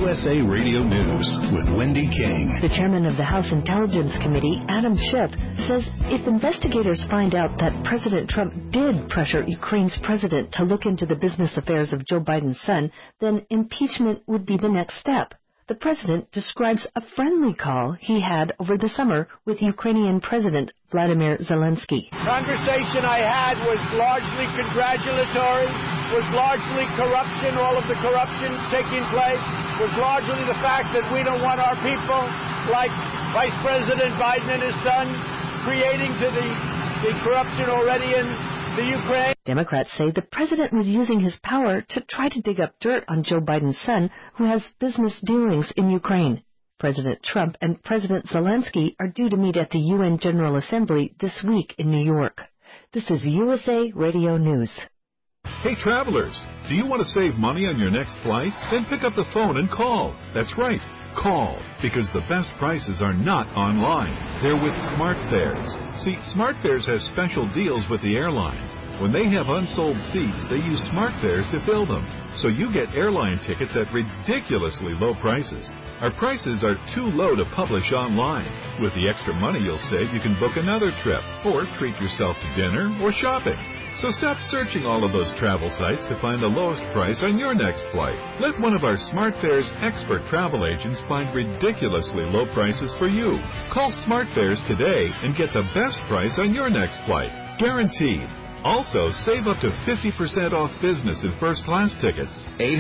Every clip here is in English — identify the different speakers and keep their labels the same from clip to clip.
Speaker 1: USA Radio News with Wendy King.
Speaker 2: The chairman of the House Intelligence Committee, Adam Schiff, says if investigators find out that President Trump did pressure Ukraine's president to look into the business affairs of Joe Biden's son, then impeachment would be the next step. The president describes a friendly call he had over the summer with Ukrainian President Vladimir Zelensky.
Speaker 3: Conversation I had was largely congratulatory, was largely corruption, all of the corruption taking place, was largely the fact that we don't want our people, like Vice President Biden and his son, creating to the corruption already in the Ukraine.
Speaker 2: Democrats say the president was using his power to try to dig up dirt on Joe Biden's son, who has business dealings in Ukraine. President Trump and President Zelensky are due to meet at the UN General Assembly this week in New York. This is USA Radio News.
Speaker 4: Hey, travelers, do you want to save money on your next flight? Then pick up the phone and call. That's right. Call, because the best prices are not online. They're with SmartFares. See, SmartFares has special deals with the airlines. When they have unsold seats, they use SmartFares to fill them. So you get airline tickets at ridiculously low prices. Our prices are too low to publish online. With the extra money you'll save, you can book another trip, or treat yourself to dinner or shopping. So stop searching all of those travel sites to find the lowest price on your next flight. Let one of our SmartFares expert travel agents find ridiculously low prices for you. Call SmartFares today and get the best price on your next flight. Guaranteed. Also, save up to 50% off business and first-class tickets.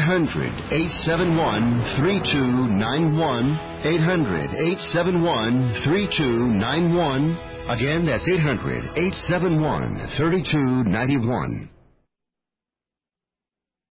Speaker 5: 800-871-3291. 800-871-3291. Again, that's 800-871-3291.